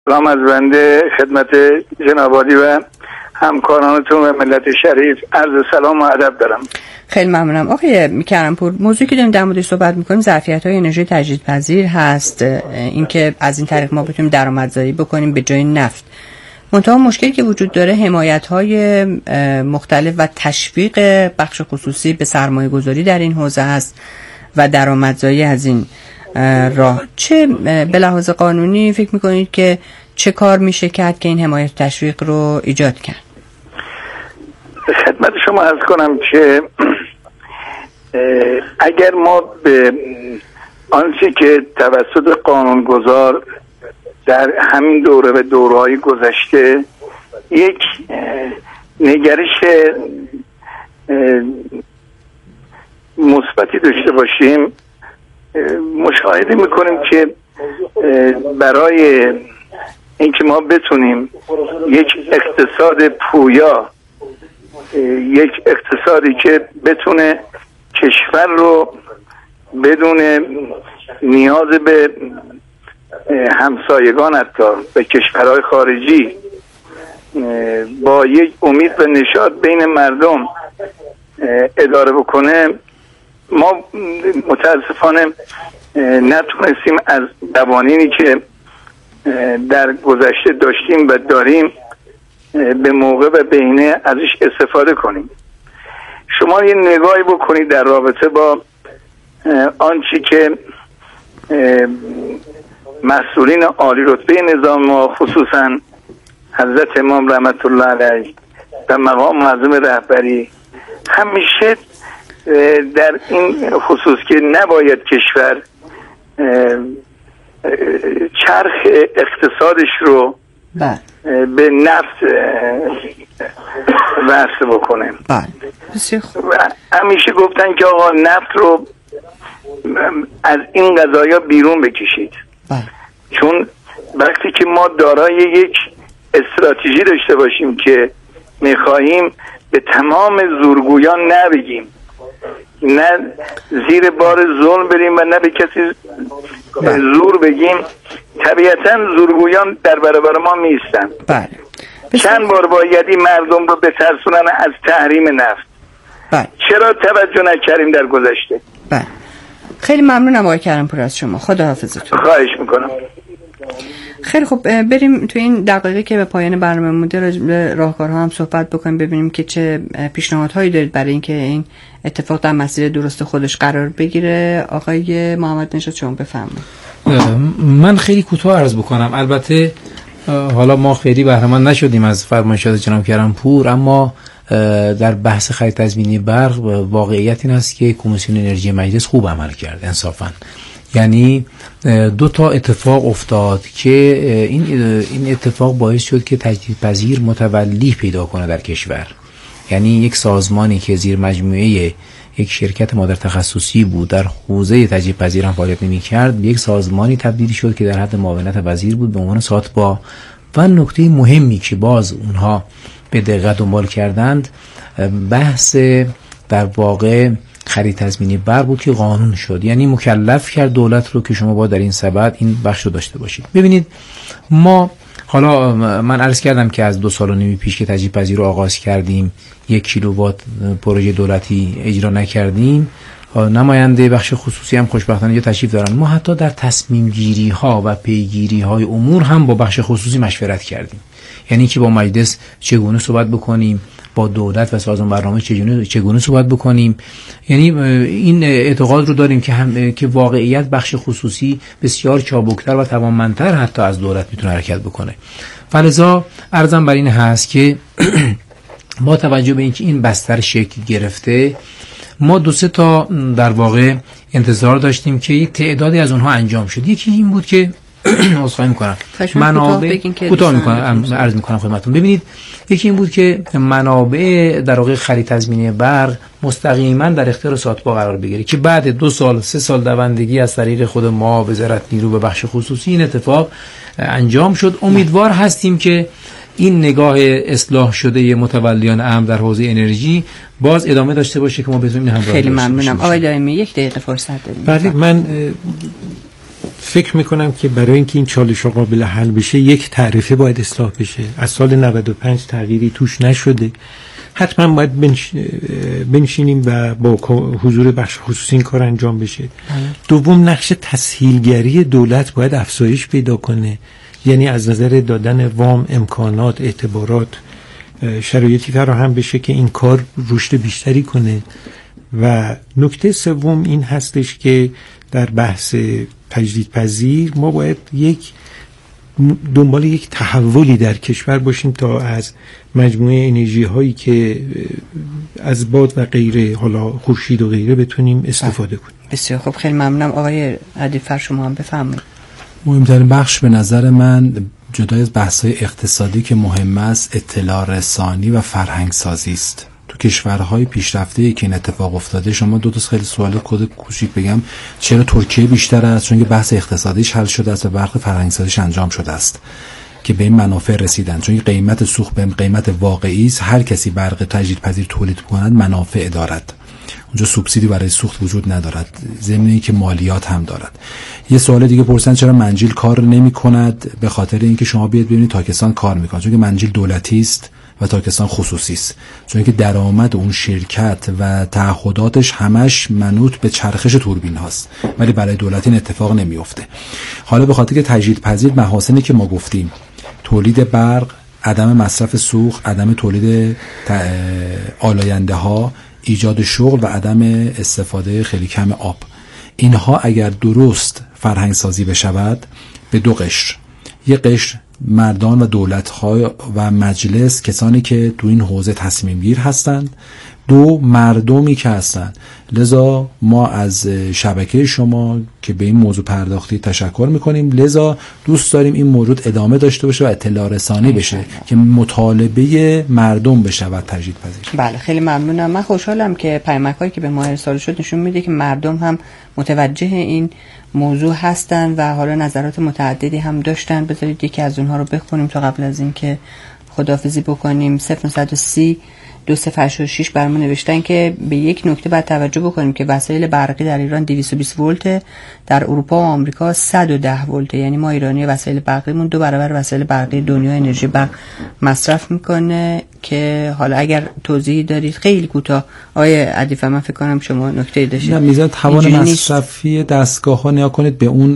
سلام از بنده خدمت جناب عالی و همکارانتون و ملت شریف عرض سلام و ادب دارم. خیلی ممنونم. آقای کرم‌پور، موضوعی که داریم در موردش صحبت می‌کنیم ظرفیت‌های انرژی تجدیدپذیر هست، اینکه از این طریق ما بتونیم درآمدزایی بکنیم به جای نفت. منتها مشکلی که وجود داره حمایت‌های مختلف و تشویق بخش خصوصی به سرمایه‌گذاری در این حوزه هست و درآمدزایی از این راه. چه به لحاظ قانونی فکر می‌کنید که چه کار میشه کرد که این حمایت تشویق رو ایجاد کرد؟ خدمت شما عرض کنم که اگر ما به آنچه که توسط قانونگذار در همین دوره و دوره‌های گذشته یک نگرش مثبتی داشته باشیم، مشاهده میکنیم که برای اینکه ما بتونیم یک اقتصاد پویا، یک اقتصادی که بتونه کشور رو بدون نیاز به همسایگان حتی به کشورهای خارجی با یک امید و نشاط بین مردم اداره بکنه، ما متاسفانه نتونستیم از قوانینی که در گذشته داشتیم و داریم به موقع و بهینه ازش استفاده کنیم. شما یه نگاهی بکنید در رابطه با آنچه که مسئولین عالی رتبه نظام ما، خصوصا حضرت امام رحمت الله علیه و مقام معظم رهبری، همیشه در این خصوص که نباید کشور چرخ اقتصادش رو به نفت وصل بکنه. همیشه گفتن که آقا نفت رو از این قضایا بیرون بکشید، چون وقتی که ما دارای یک استراتژی داشته باشیم که میخواهیم به تمام زورگویان نبگیم، نه زیر بار ظلم بریم و نه به کسی زور بگیم، طبیعتا زورگویان در برابر ما میستن. چند بار بایدی مردم رو بترسونن از تحریم نفت. چرا توجه نکردیم در گذشته؟ خیلی ممنونم آقای کرم‌پور از شما. خداحافظتون. خواهش میکنم. خیلی خوب، بریم تو این دقیقه که به پایان برنامه مونده راهکارها هم صحبت بکنیم، ببینیم که چه پیشنهادهایی دارید برای اینکه این اتفاق در مسیر درست خودش قرار بگیره. آقای محمد نژاد شما بفرمایید. من خیلی کوتاه عرض بکنم. البته حالا ما خیلی بهره مند نشدیم از فرمایشات جناب کرم‌پور، اما در بحث خرید تضمینی برق واقعیت این است که کمیسیون انرژی مجلس خوب عمل کرد انصافاً. یعنی دو تا اتفاق افتاد که این اتفاق باعث شد که تجدیدپذیر متولی پیدا کنه در کشور. یعنی یک سازمانی که زیر مجموعه یک شرکت مادر تخصصی بود در حوزه تجدیدپذیر هم فعالیت نمی‌کرد، یک سازمانی تبدیل شد که در حد معاونت وزیر بود به عنوان ساتبا. و نکته مهمی که باز اونها به دقت دنبال کردند بحث در واقع خرید تضمینی برق بود که قانون شد، یعنی مکلف کرد دولت رو که شما با در این سبد این بخش رو داشته باشید. ببینید ما حالا من عرض کردم که از 2.5 سال پیش که تجدیدپذیر رو آغاز کردیم 1 کیلووات پروژه دولتی اجرا نکردیم. نماینده بخش خصوصی هم خوشبختانه اینجا تشریف دارن. ما حتی در تصمیم گیری ها و پیگیری های امور هم با بخش خصوصی مشورت کردیم، یعنی که با مجلس چگونه صحبت بکنیم، با دولت و سازمان برنامه چگونه صحبت بکنیم. یعنی این اعتقاد رو داریم که واقعیت بخش خصوصی بسیار چابکتر و توانمندتر حتی از دولت میتونه حرکت بکنه. فلذا عرضم بر این هست که با توجه به اینکه این بستر شکل گرفته، ما 2-3 تا در واقع انتظار داشتیم که یک تعدادی از اونها انجام شد. یکی این بود که عذرخواهی میکنم منابع کوتاه میکنم عرض میکنم خدمتتون. ببینید یکی این بود که منابع در واقع خرید تضمینی برق مستقیما در اختیار ساتبا قرار بگیره که بعد 2 سال 3 سال دوندگی از طریق خود ما وزارت نیرو به بخش خصوصی این اتفاق انجام شد. امیدوار هستیم که این نگاه اصلاح شده متولیان امر در حوزه انرژی باز ادامه داشته باشه که ما بتونیم همراه. خیلی ممنونم. آقای دائمی 1 دقیقه فرصت داریم. بله، من فکر میکنم که برای اینکه این چالش قابل حل بشه یک تعرفه باید اصلاح بشه. از سال 95 تغییری توش نشده. حتما باید بنشینیم و با حضور بخش خصوصی این کار انجام بشه. دوم، نقش تسهیلگری دولت باید افزایش پیدا کنه، یعنی از نظر دادن وام، امکانات، اعتبارات شرایطی فراهم بشه که این کار رشد بیشتری کنه. و نکته سوم این هستش که در بحث تجدیدپذیر ما باید دنبال یک تحولی در کشور باشیم تا از مجموعه انرژی هایی که از باد و غیره، حالا خورشید و غیره، بتونیم استفاده کنیم. بسیار خب، خیلی ممنونم. آقای عدیفر شما هم بفرمایید. مهمترین بخش به نظر من جدای از بحث‌های اقتصادی که مهم است، اطلاع رسانی و فرهنگ سازی است. تو کشورهای پیشرفته که این اتفاق افتاده، شما دو تا خیلی سوال کد کوچیک بگم، چرا ترکیه بیشتر است؟ چون که بحث اقتصادیش حل شده است و بحث فرهنگ سازیش انجام شده است که به این منافع رسیدن. چون قیمت سوخت به قیمت واقعی است، هر کسی برق تجدیدپذیر تولید کند منافع دارد. اونجا سوبسیدی برای سوخت وجود ندارد، ضمن که مالیات هم دارد. یه سوال دیگه پرسن چرا منجیل کار نمی کند؟ به خاطر اینکه شما بیاید ببینید تاکستان کار میکنه، چون که منجیل دولتی است و تاکستان خصوصی است، چون که درآمد اون شرکت و تعهداتش همش منوط به چرخش توربین هاست، ولی برای دولت این اتفاق نمیفته. حالا به خاطر که تجدیدپذیر محاسنی که ما گفتیم، تولید برق، عدم مصرف سوخت، عدم تولید آلاینده ها، ایجاد شغل و عدم استفاده خیلی کم آب، اینها اگر درست فرهنگ سازی بشود به دو قشر، یک قشر مردان و دولت‌ها و مجلس، کسانی که تو این حوزه تصمیم گیر هستند، دو مردمی که هستند. لذا ما از شبکه شما که به این موضوع پرداختی تشکر میکنیم، لذا دوست داریم این موضوع ادامه داشته باشه و اطلاع رسانی بشه که مطالبه مردم بشه و تجدیدپذیر. بله، خیلی ممنونم. من خوشحالم که پیامک‌هایی که به ما ارسال شد نشون میده که مردم هم متوجه این موضوع هستن و حالا نظرات متعددی هم داشتن. بذارید یکی از اونها رو بخونیم تا قبل از این که خداحافظی بکنیم. 0930 2086 برامون نوشتن که به یک نکته باید توجه بکنیم که وسایل برقی در ایران 220 ولت، در اروپا و آمریکا 110 ولت. یعنی ما ایرانی وسایل برقیمون 2 برابر وسایل برقی دنیا انرژی برق مصرف میکنه. که حالا اگر توضیحی دارید خیلی کوتاه. آقای عدیفه، من فکر کنم شما نکته‌ای داشتید. نه، میزان توان مصرفی دستگاه‌ها نیا کنید به اون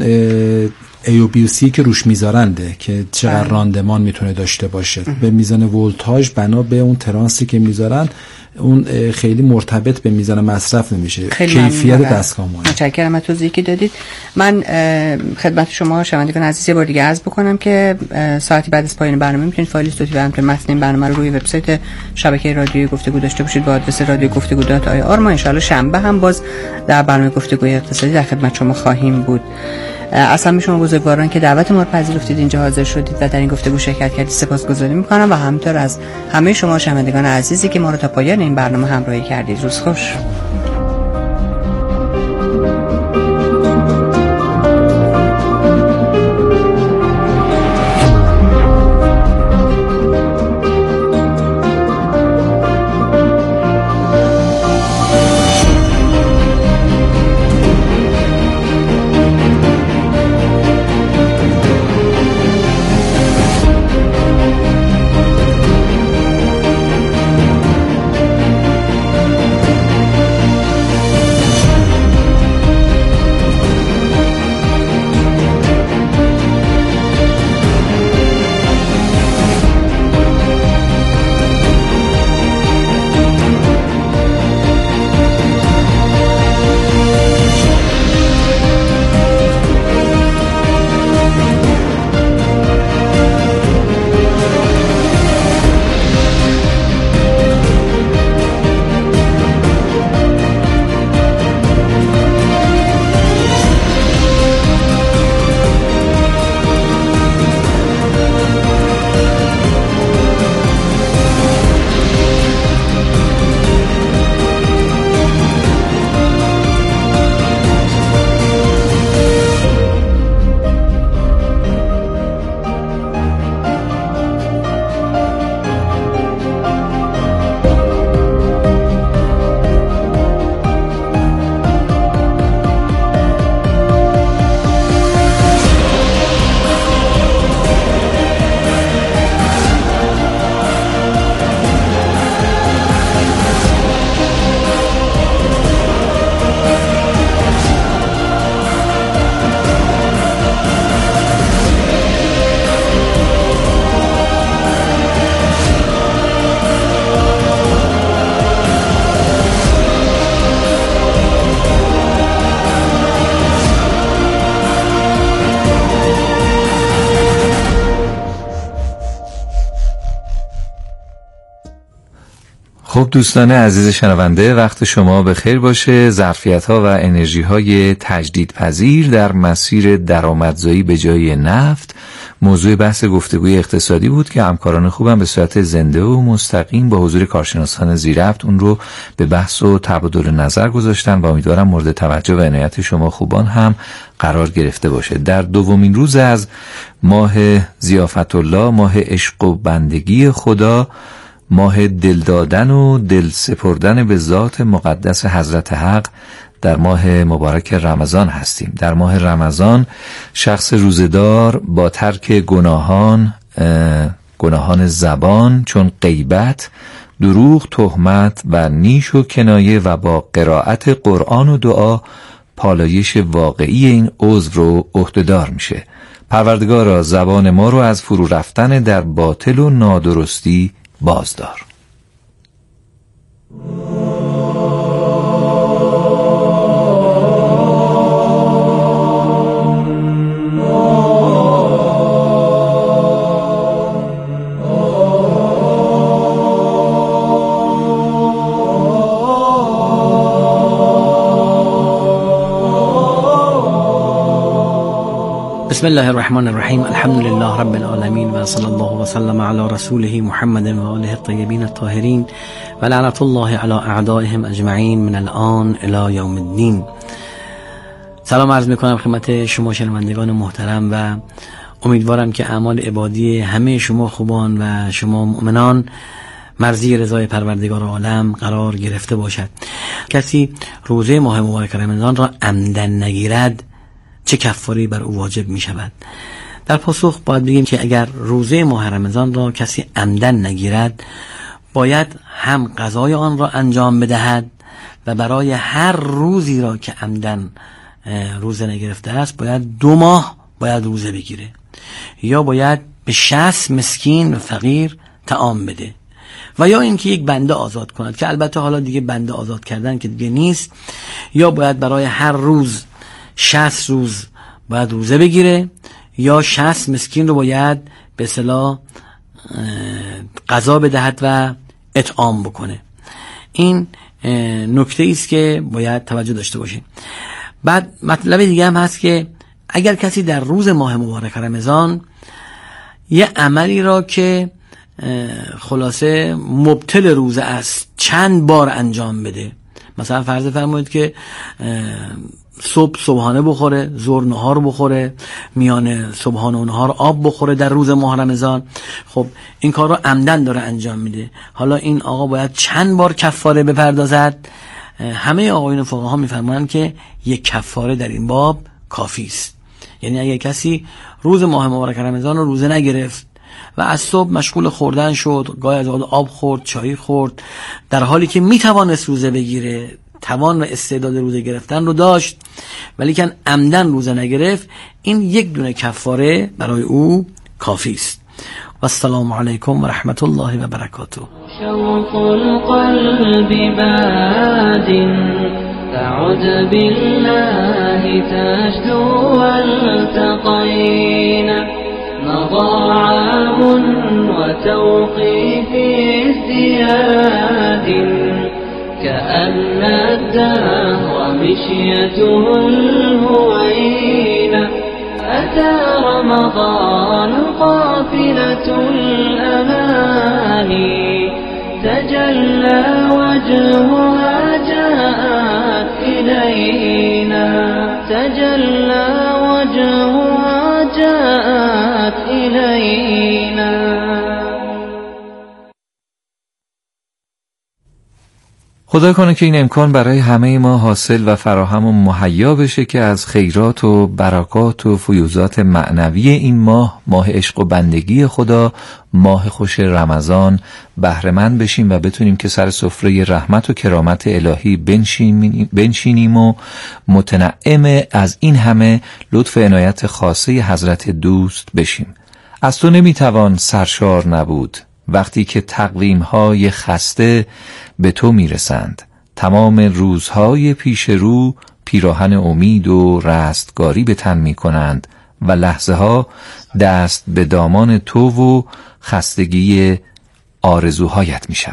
AOBC که روش میذارنده که چقدر راندمان میتونه داشته باشه. به میزان ولتاژ بنا به اون ترانسی که میذارن، اون خیلی مرتبط به میزان مصرف نمیشه. کیفیت دستگاه مهمه. متشکرم از توضیحی که دادید. من خدمت شما شنوندگان عزیز یه بار دیگه عرض بکنم که ساعتی بعد از پایان برنامه میتونید فایل صوتی و همینطور متن این برنامه رو روی وبسایت شبکه رادیوی گفتگو داشته باشید با آدرس radiogoftegu.ir. ما ان شاءالله شنبه هم باز در برنامه گفتگوی اقتصادی در خدمت شما خواهیم بود. از همه شما بزرگواران که دعوت ما رو پذیرفتید اینجا حاضر شدید و در این گفتگو شرکت کردید سپاسگزاری میکنم و همینطور از همه شما شنوندگان عزیزی که ما رو تا پایان این برنامه همراهی کردید. روز خوش. خب دوستان عزیز شنونده، وقت شما به خیر باشه. ظرفیت‌ها و انرژی‌های تجدیدپذیر در مسیر درآمدزایی به جای نفت موضوع بحث گفتگوی اقتصادی بود که همکاران خوبم به صورت زنده و مستقیم با حضور کارشناسان زیربط اون رو به بحث و تبادل نظر گذاشتن و امیدوارم مورد توجه و عنایت شما خوبان هم قرار گرفته باشه. در دومین روز از ماه ضیافت الله، ماه عشق و بندگی خدا، ماه دل دادن و دل سپردن به ذات مقدس حضرت حق، در ماه مبارک رمضان هستیم. در ماه رمضان شخص روزدار با ترک گناهان زبان چون غیبت، دروغ، تهمت و نیش و کنایه و با قرائت قرآن و دعا پالایش واقعی این عضو رو عهده‌دار میشه. پروردگارا زبان ما رو از فرو رفتن در باطل و نادرستی بازدار. بسم الله الرحمن الرحیم. الحمد لله رب العالمین و صلی الله و سلم علی رسوله محمد و آله الطیبین الطاهرین و لعنت الله علی اعدائهم اجمعین من الان الی یوم الدین. سلام عرض میکنم خدمت شما شنوندگان محترم و امیدوارم که اعمال عبادی همه شما خوبان و شما مؤمنان مرضی رضای پروردگار عالم قرار گرفته باشد. کسی روزه ماه مبارک رمضان را عمدن نگیرد چه کفاری بر او واجب می شود؟ در پاسخ باید بگیم که اگر روزه ماه رمضان را کسی عمدن نگیرد، باید هم قضای آن را انجام بدهد و برای هر روزی را که عمدن روزه نگرفته است باید 2 ماه باید روزه بگیره، یا باید به 60 مسکین و فقیر طعام بده، و یا اینکه یک بنده آزاد کند که البته حالا دیگه بنده آزاد کردن که دیگه نیست، یا باید برای هر روز 60 روز باید روزه بگیره، یا 60 مسکین رو باید به اصطلاح غذا بدهد و اطعام بکنه. این نکته است که باید توجه داشته باشیم. بعد مطلب دیگه هم هست که اگر کسی در روز ماه مبارک رمضان یه عملی را که خلاصه مبطل روزه است چند بار انجام بده، مثلا فرض فرمایید که صبحانه بخوره، ظهر نهار بخوره، میان صبحانه و نهار آب بخوره در روز ماه رمضان، خب این کار رو عمدن داره انجام میده. حالا این آقا باید چند بار کفاره بپردازد؟ همه آقایون فقها میفرمایند که یک کفاره در این باب کافی است. یعنی اگه کسی روز ماه مبارک رمضان رو روزه نگرفت و از صبح مشغول خوردن شد، گاهی از آب خورد، چای خورد، در حالی که میتوانست روزه بگیره، توان و استعداد روزه گرفتن رو داشت، ولی که عمدن روزه نگرفت، این یک دونه کفاره برای او کافی است. و السلام علیکم و رحمت الله و برکاته. شوق القلب باد تعد بالله تجدو والتقينا مضى عام وتوقيف ازدياد كأن الدهر مشيته الهوينة أتى رمضان قافلة الأماني تجلى وجهها جاءت إلينا تجلى وجهها جاءت إلينا. خدا کنه که این امکان برای همه ما حاصل و فراهم و مهیا بشه که از خیرات و برکات و فیوزات معنوی این ماه، ماه عشق و بندگی خدا، ماه خوش رمضان بهره‌مند بشیم و بتونیم که سر سفره رحمت و کرامت الهی بنشینیم و متنعم از این همه لطف عنایت خاصه حضرت دوست بشیم. از تو نمیتوان سرشار نبود وقتی که تقویم‌های خسته به تو میرسند. تمام روزهای پیش رو پیراهن امید و رستگاری به تن میکنند و لحظه ها دست به دامان تو و خستگی آرزوهایت میشوند.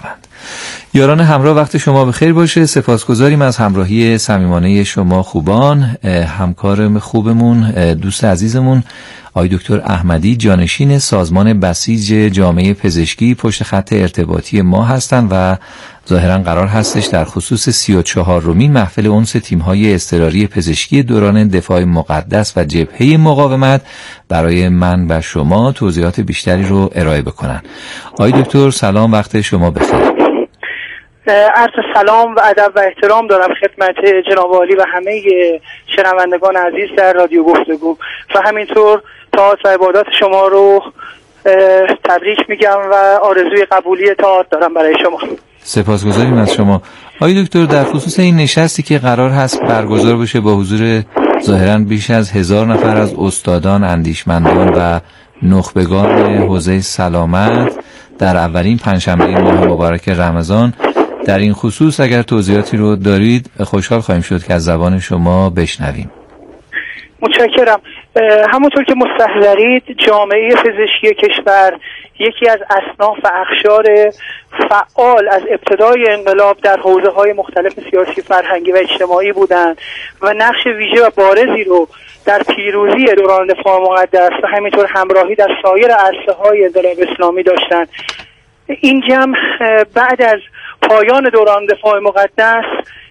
یاران همراه، وقت شما بخیر باشه. سپاسگزاریم از همراهی صمیمانه شما خوبان. همکار خوبمون، دوست عزیزمون آقای دکتر احمدی، جانشین سازمان بسیج جامعه پزشکی، پشت خط ارتباطی ما هستند و ظاهرا قرار هستش در خصوص 34مین محفل انس تیم‌های اضطراری پزشکی دوران دفاع مقدس و جبهه مقاومت برای من و شما توضیحات بیشتری رو ارائه بکنن. آقای دکتر سلام، وقت شما بخیر. عرض سلام و ادب و احترام دارم خدمت جناب عالی و همه شنوندگان عزیز در رادیو گفتگو و همینطور طاعت و عبادات شما رو تبریک میگم و آرزوی قبولی طاعت دارم برای شما. سپاسگزاریم از شما. آقای دکتر، در خصوص این نشستی که قرار هست برگزار بشه با حضور ظاهراً بیش از 1000 نفر از استادان، اندیشمندان و نخبگان حوزه سلامت در اولین پنجشنبه ماه مبارک رمضان، در این خصوص اگر توضیحاتی رو دارید خوشحال خواهیم شد که از زبان شما بشنویم. متشکرم. همونطور که مستحضرید، جامعه پزشکی کشور یکی از اصناف و اقشار فعال از ابتدای انقلاب در حوزه‌های مختلف سیاسی، فرهنگی و اجتماعی بودند و نقش ویژه و بارزی رو در پیروزی دوران دفاع مقدس و همینطور همراهی در سایر عرصه‌های انقلاب اسلامی داشتند. این جمع بعد از پایان دوران دفاع مقدس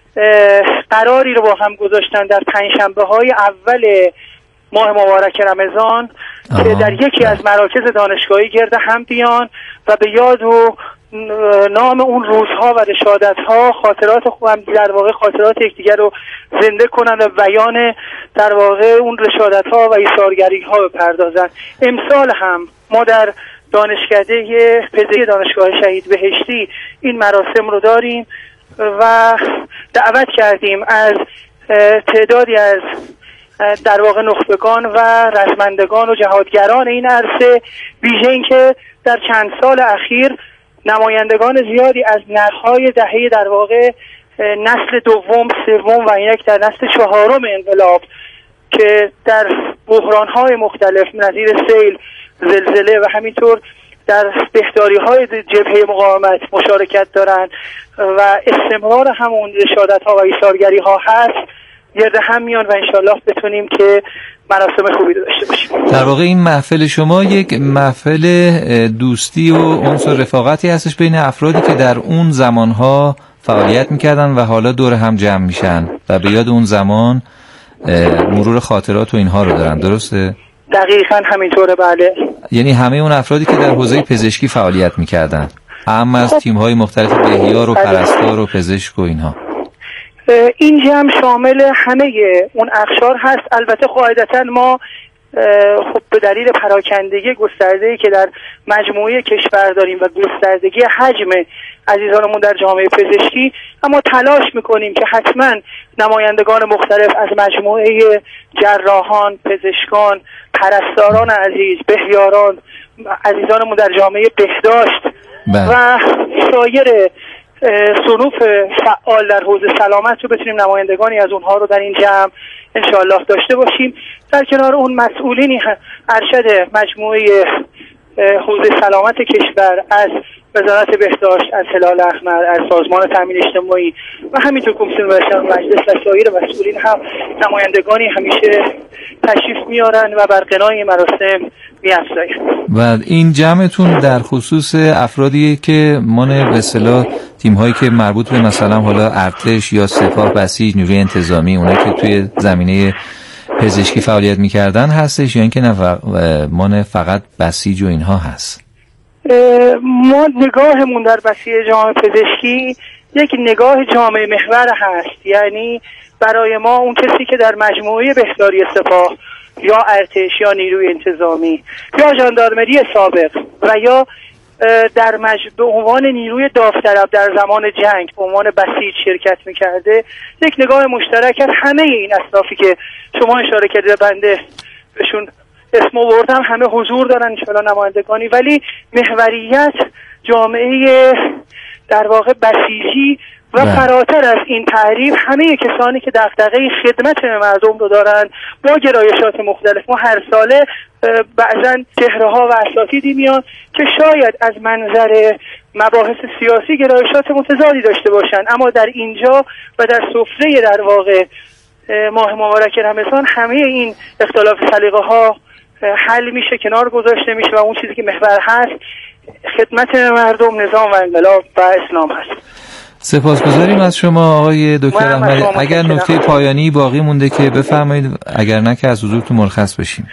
قراری رو با هم گذاشتن در پنجشنبه‌های اول ماه مبارک رمضان که در یکی از مراکز دانشگاهی گرد هم بیان و به یاد و نام اون روزها و رشادت‌ها خاطرات خوبم در واقع خاطرات یکدیگر رو زنده کنن و بیان در واقع اون رشادت‌ها و ایثارگری‌ها بپردازن. امسال هم ما در دانشکده پزشکی دانشگاه شهید بهشتی این مراسم رو داریم و دعوت کردیم از تعدادی از در واقع نخبگان و رزمندگان و جهادگران این عرصه، ویژه این که در چند سال اخیر نمایندگان زیادی از نسل‌های دهه در واقع نسل دوم، سوم و یک در نسل چهارم انقلاب که در بحران‌های مختلف نظیر سیل، زلزله و همینطور در بهداری‌های جبهه مقاومت مشارکت دارند و استمرار همون رشادت‌ها و ایثارگری‌ها هست، گرد هم میان و انشالله بتونیم که مراسم خوبی داشته باشیم. در واقع این محفل شما یک محفل دوستی و انس و رفاقتی هستش بین افرادی که در اون زمانها فعالیت میکردن و حالا دور هم جمع میشن و به یاد اون زمان مرور خاطرات و اینها رو دارن، درسته؟ دقیقاً همینطوره، بله. یعنی همه اون افرادی که در حوزه پزشکی فعالیت میکردن، اهم از تیم‌های مختلف بهیار و پرستار و پزشک و اینها. این جمع شامل همه اون اقشار هست. البته قاعدتاً ما خب به دلیل پراکندگی گسترده‌ای که در مجموعه کشور داریم و گستردگی حجم عزیزانمون در جامعه پزشکی، اما تلاش میکنیم که حتما نمایندگان مختلف از مجموعه جراحان، پزشکان، پرستاران عزیز، بهیاران، عزیزانمون در جامعه بهداشت و سایر صنوف فعال در حوزه سلامت رو بتونیم نمایندگانی از اونها رو در این جمع انشاءالله داشته باشیم. در کنار اون مسئولینی ارشد مجموعه حوزه سلامت کشور از وزارت بهداشت، از هلال احمر، از سازمان تامین اجتماعی و همینطور کمیسیون مجلس و سایر مسئولین هم نمایندگانی همیشه تشریف میارن و بر قنای مراسم می‌افزاین. و این جمعتون در خصوص افرادی که من به اصطلاح تیم‌هایی که مربوط به مثلا حالا ارتش یا سپاه، بسیج، نیروی انتظامی، اونایی که توی زمینه پزشکی فعالیت می‌کردن هستش یا اینکه نه من فقط بسیج و اینها هست؟ ما نگاهمون در بسیج جامعه پزشکی یک نگاه جامعه محور هست. یعنی برای ما اون کسی که در مجموعه بهداری سپاه یا ارتش یا نیروی انتظامی یا ژاندارمری سابق و یا در به عنوان نیروی داوطلب در زمان جنگ به عنوان بسیج شرکت میکرده، یک نگاه مشترک از همه این اصنافی که شما اشاره کردید بنده بهشون اسم آوردم همه حضور دارن انشاءالله نمایندگانی، ولی محوریت جامعه در واقع بسیجی و فراتر از این تعریف همه کسانی که دغدغه خدمت مردم رو دارن با گرایشات مختلف. ما هر ساله بعضن چهره ها و اساتیدی میان که شاید از منظر مباحث سیاسی گرایشات متضادی داشته باشند، اما در اینجا و در سفره در واقع ماه مبارک رمضان همه این اختلاف سلیقه ها حل میشه، کنار گذاشته میشه و اون چیزی که محور هست خدمت مردم، نظام و انقلاب و اسلام هست. سپاسگزاریم از شما آقای دکتر احمدی. اگر نکته پایانی باقی مونده که بفرمایید، اگر نه که از حضورتون مرخص بشیم.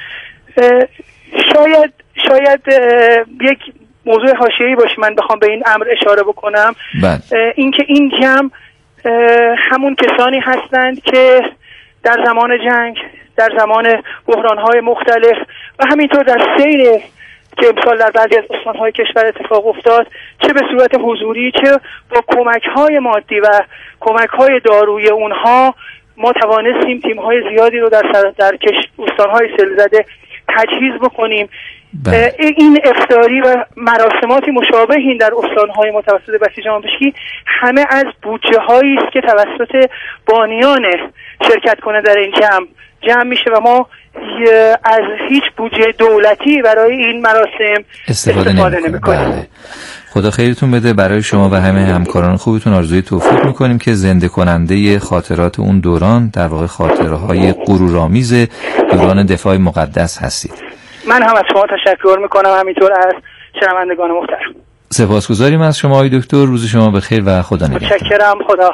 شاید یک موضوع حاشیه‌ای باشه من بخوام به این امر اشاره بکنم. اینکه این جمع همون کسانی هستند که در زمان جنگ، در زمان بحران‌های مختلف و همینطور در سیر که امسال در بعضی از استان‌های کشور اتفاق افتاد، چه به صورت حضوری چه با کمک‌های مادی و کمک‌های دارویی اونها، ما توانستیم تیم‌های زیادی رو در استان‌های سیل‌زده تجهیز بکنیم. این افطاری و مراسماتی مشابه این در استان‌های متوسط بسیج جامبشکی همه از بودجه‌هایی است که توسط بانیان شرکت کننده در این جمع میشه و ما از هیچ بودجه دولتی برای این مراسم استفاده نمی‌کنیم. خدا خیرتون بده. برای شما و همه همکاران خوبتون آرزوی توفیق میکنیم که زنده کننده خاطرات اون دوران، در واقع خاطره‌های غرورآمیز دوران دفاع مقدس هستید. من هم از شما تشکر میکنم، همینطور از شنوندگان محترم. سپاسگزاریم از شما آقای دکتر. روز شما بخیر و خدا نگهدار. متشکرم. خدا.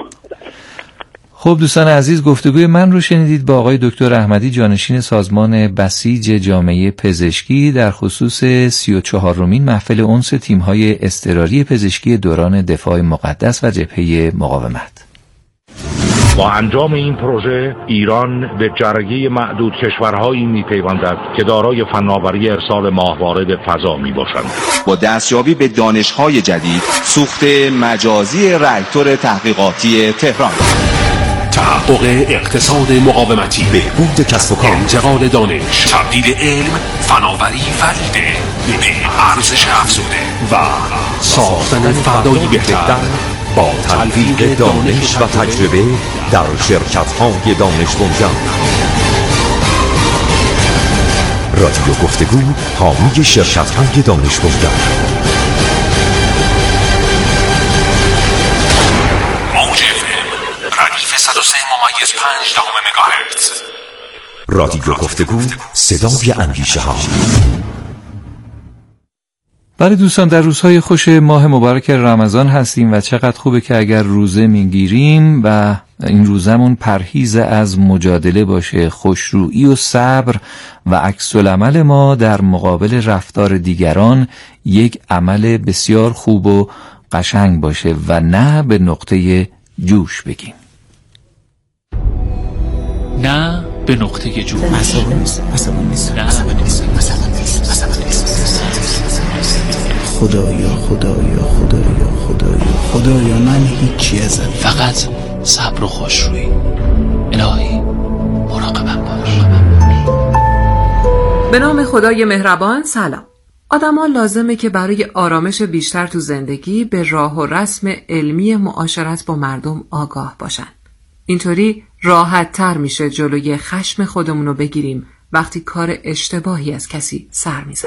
خب دوستان عزیز، گفتگوی من رو شنیدید با آقای دکتر احمدی، جانشین سازمان بسیج جامعه پزشکی، در خصوص 34مین محفل انس تیم‌های اضطراری پزشکی دوران دفاع مقدس و جبهه مقاومت. با انجام این پروژه ایران به جرگه معدود کشورهایی می‌پیوندد که دارای فناوری ارسال ماهواره به فضا میباشند. با دستیابی به دانش‌های جدید، سوخت مجازی راکتور تحقیقاتی تهران، تحقق اقتصاد مقاومتی، بهبود کسب و کار، انتقال دانش، تبدیل علم، فناوری فرید به ارزش افزوده و ساختن فردایی بهتر با تلفیق دانش و تجربه در شرکت‌های دانش بنیان. رادیو گفتگو، حامی شرکت‌های دانش بنیان. ردیف 103.5 مگاهرتز. رادیو گفتگو، صدای اندیشه ها. برای دوستان، در روزهای خوش ماه مبارک رمضان هستیم و چقدر خوبه که اگر روزه میگیریم و این روزمون پرهیز از مجادله باشه، خوشرویی و صبر و عکس العمل ما در مقابل رفتار دیگران یک عمل بسیار خوب و قشنگ باشه و نه به نقطه جوش بگیم. نه به نقطه جوش. خدایا من هیچی ازم، فقط صبر و خوشرویی. الهی مراقبم باش. به نام خدای مهربان. سلام. آدما لازمه که برای آرامش بیشتر تو زندگی به راه و رسم علمی معاشرت با مردم آگاه باشن. اینطوری راحت تر میشه جلوی خشم خودمونو بگیریم وقتی کار اشتباهی از کسی سر میزنه.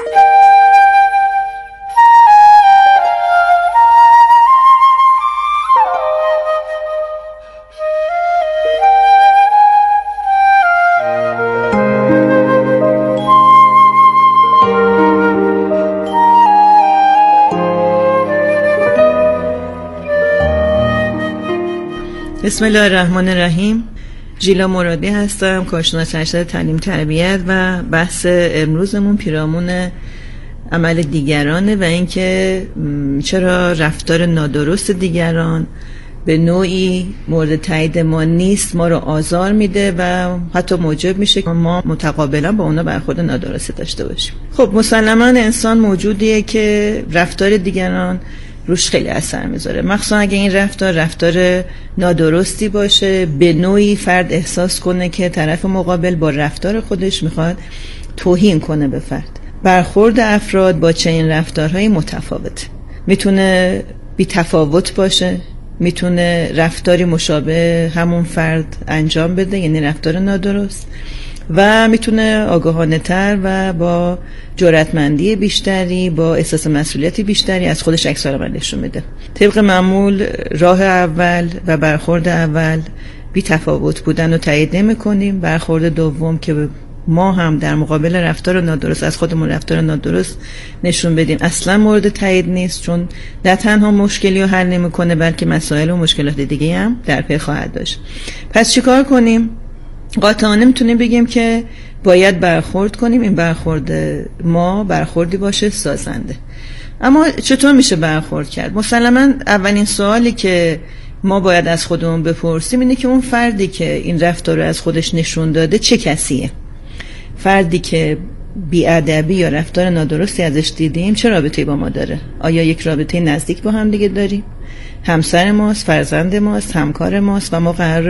بسم الله الرحمن الرحیم. ژیلا مرادی هستم، کارشناس ارشد تعلیم تربیت و بحث امروزمون پیرامون عمل دیگرانه و اینکه چرا رفتار نادرست دیگران به نوعی مورد تایید ما نیست، ما رو آزار میده و حتی موجب میشه که ما متقابلا با اونا برخورد نادرست داشته باشیم. خب مسلماً انسان موجودیه که رفتار دیگران روش خیلی اثر میذاره، مخصوصا اگه این رفتار نادرستی باشه، به نوعی فرد احساس کنه که طرف مقابل با رفتار خودش میخواد توهین کنه به فرد. برخورد افراد با چنین رفتارهای متفاوت میتونه بی تفاوت باشه، میتونه رفتاری مشابه همون فرد انجام بده، یعنی رفتار نادرست، و میتونه آگاهانه تر و با جرأتمندی بیشتری، با احساس مسئولیتی بیشتری از خودش عکس‌العمل نشون بده. طبق معمول راه اول و برخورد اول بی تفاوت بودن رو تایید نمی‌کنیم. برخورد دوم که ما هم در مقابل رفتار نادرست از خودمون رفتار نادرست نشون بدیم اصلا مورد تایید نیست، چون نه تنها مشکلی رو حل نمی‌کنه بلکه مسائل و مشکلات دیگه هم در پی خواهد داشت. پس چیکار کنیم؟ قاطعانه میتونیم بگیم که باید برخورد کنیم. این برخورد ما برخوردی باشه سازنده. اما چطور میشه برخورد کرد؟ مسلماً اولین سوالی که ما باید از خودمون بپرسیم اینه که اون فردی که این رفتار رو از خودش نشون داده چه کسیه؟ فردی که بی‌ادبی یا رفتار نادرستی ازش دیدیم چه رابطه‌ای با ما داره؟ آیا یک رابطه نزدیک با هم دیگه داریم؟ همسر ماست، فرزند ماست، همکار ماست و ما قرار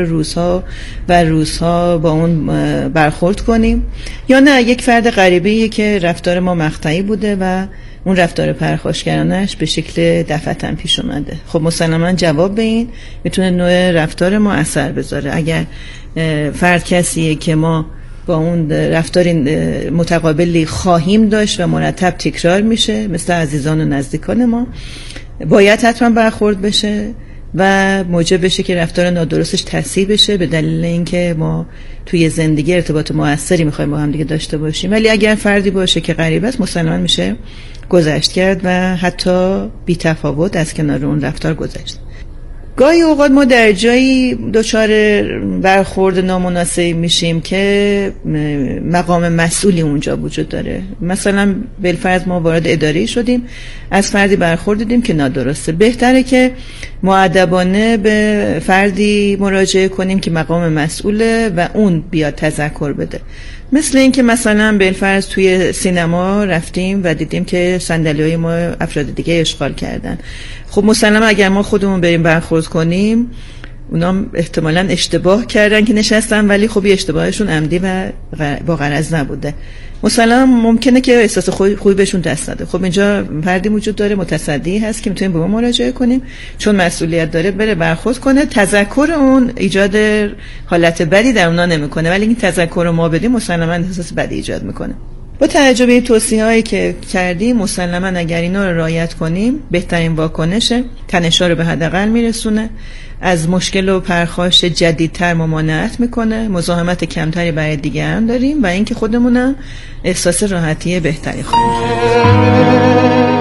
روزها با اون برخورد کنیم؟ یا نه یک فرد غریبه‌ایه که رفتار ما مقطعی بوده و اون رفتار پرخاشگرانش به شکل دفعتاً پیش اومده؟ خب مسلماً جواب به این میتونه نوع رفتار ما اثر بذاره. اگر فرد کسیه که ما با اون رفتار متقابلی خواهیم داشت و مرتب تکرار میشه مثل عزیزان و نزدیکان ما، باید حتما برخورد بشه و موجب بشه که رفتار نادرستش تصحیح بشه به دلیل اینکه ما توی زندگی ارتباط موثری میخوایم با هم دیگه داشته باشیم. ولی اگر فردی باشه که غریب است مسلماً میشه گذشت کرد و حتی بی تفاوت از کنار اون رفتار گذشت. گاهی اوقات ما در جایی دچار برخورد نامناسبی میشیم که مقام مسئولی اونجا وجود داره. مثلا بالفرض ما وارد اداره شدیم، از فردی برخورد دیدیم که نادرسته. بهتره که مؤدبانه به فردی مراجعه کنیم که مقام مسئوله و اون بیاد تذکر بده. مثل این که مثلا بالفرض توی سینما رفتیم و دیدیم که صندلی‌های ما افراد دیگه اشغال کردن. خب مسلما اگر ما خودمون بریم برخورد کنیم، اونا احتمالاً اشتباه کردن که نشستن، ولی خب اشتباهشون عمدی و با غرض نبوده. مثلا ممکنه که احساس خوبی بهشون دست نده. خب اینجا فردی وجود داره متصدی هست که میتونیم به ما مراجعه کنیم، چون مسئولیت داره بره برخورد کنه. تذکر اون ایجاد حالت بدی در اونا نمیکنه، ولی این تذکر رو ما بدیم مسلما احساس بدی ایجاد میکنه. با توجه به این توصیه‌هایی که کردیم مسلما اگر اینا رو رعایت کنیم بهترین واکنشه، تنش‌ها رو به حداقل میرسونه، از مشکل و پرخاش جدیدتر ممانعت میکنه، مزاحمت کمتری برای دیگران داریم و اینکه خودمونم احساس راحتی بهتری خواهیم کرد.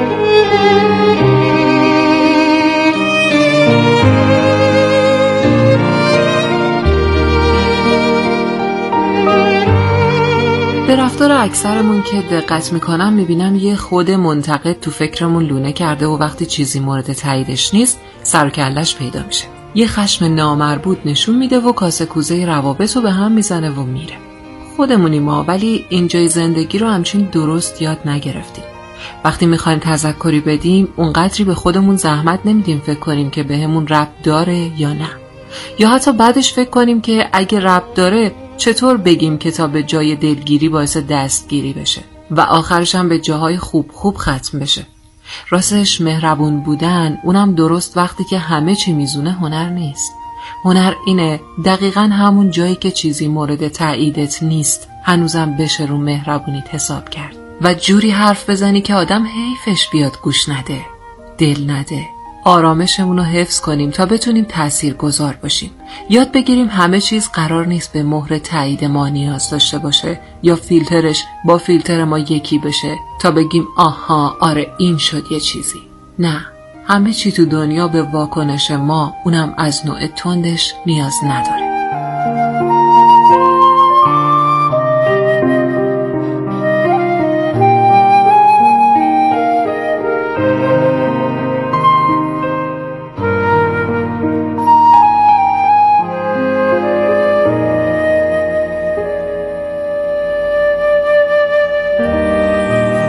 به رفتار اکثرمون که دقت میکنم میبینم یه خود منتقد تو فکرمون لونه کرده و وقتی چیزی مورد تاییدش نیست سر و کله‌اش پیدا میشه. یه خشم نامربوط نشون میده و کاسه کوزه روابط رو به هم میزنه و میره. خودمونی ما، ولی اینجای زندگی رو همچین درست یاد نگرفتیم. وقتی میخوایم تذکری بدیم اونقدری به خودمون زحمت نمیدیم فکر کنیم که بهمون ربط داره یا نه، یا حتی بعدش فکر کنیم که اگه ربط داره چطور بگیم که تا به جای دلگیری باعث دستگیری بشه و آخرش هم به جاهای خوب ختم بشه. راستش مهربون بودن، اونم درست وقتی که همه چی میزونه، هنر نیست. هنر اینه دقیقاً همون جایی که چیزی مورد تاییدت نیست هنوزم بشه رو مهربونیت حساب کرد و جوری حرف بزنی که آدم حیفش بیاد گوش نده، دل نده. آرامشمون رو حفظ کنیم تا بتونیم تاثیرگذار باشیم. یاد بگیریم همه چیز قرار نیست به مهر تایید ما نیاز داشته باشه یا فیلترش با فیلتر ما یکی بشه تا بگیم آها آره این شد یه چیزی. نه، همه چی تو دنیا به واکنش ما، اونم از نوع تندش، نیاز نداره.